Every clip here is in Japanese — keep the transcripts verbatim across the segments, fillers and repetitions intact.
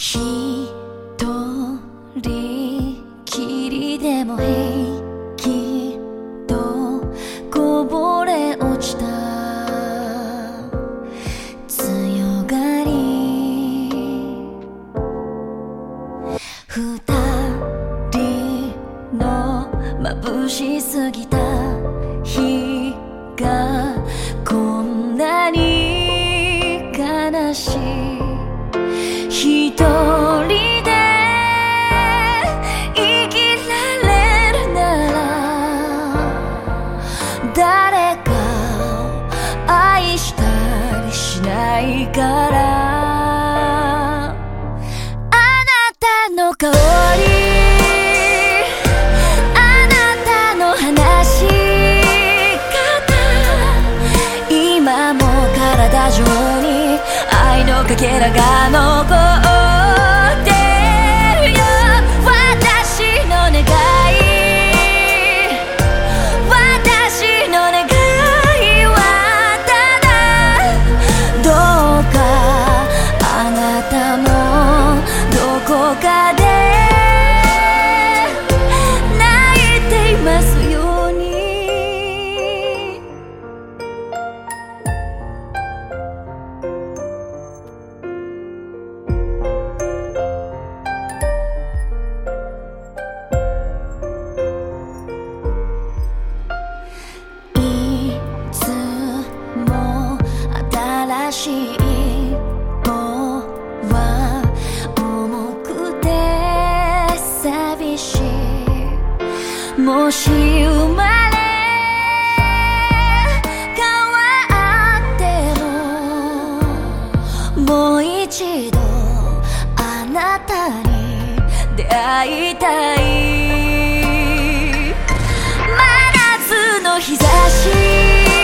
一人きりでも平気とこぼれ落ちた強がり二人の眩しすぎた日がこんなに悲しい一人で生きられるなら誰かを愛したりしないからあなたの香りあなたの話し方今も体中に愛のかけらが残ってるよ私の願い私の願いはただどうかあなたもどこかで泣いていますように新しい一歩は重くて寂しいもし生まれ変わってももう一度あなたに出会いたい真夏の日差し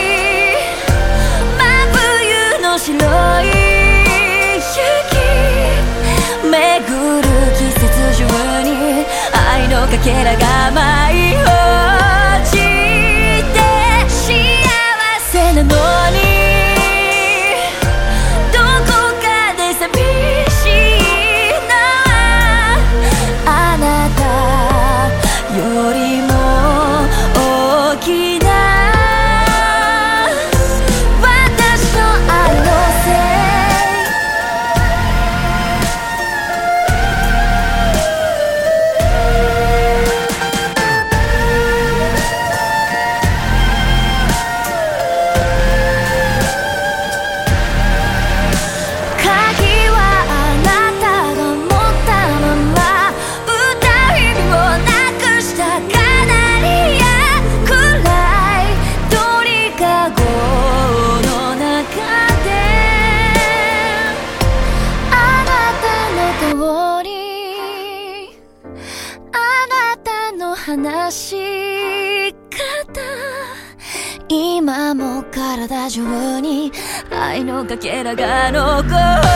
白い雪巡る季節中に愛のかけらが舞い落ちて幸せなのにどこかで寂しいのはあなたよりも大きな話し方今も体中に愛のかけらが残る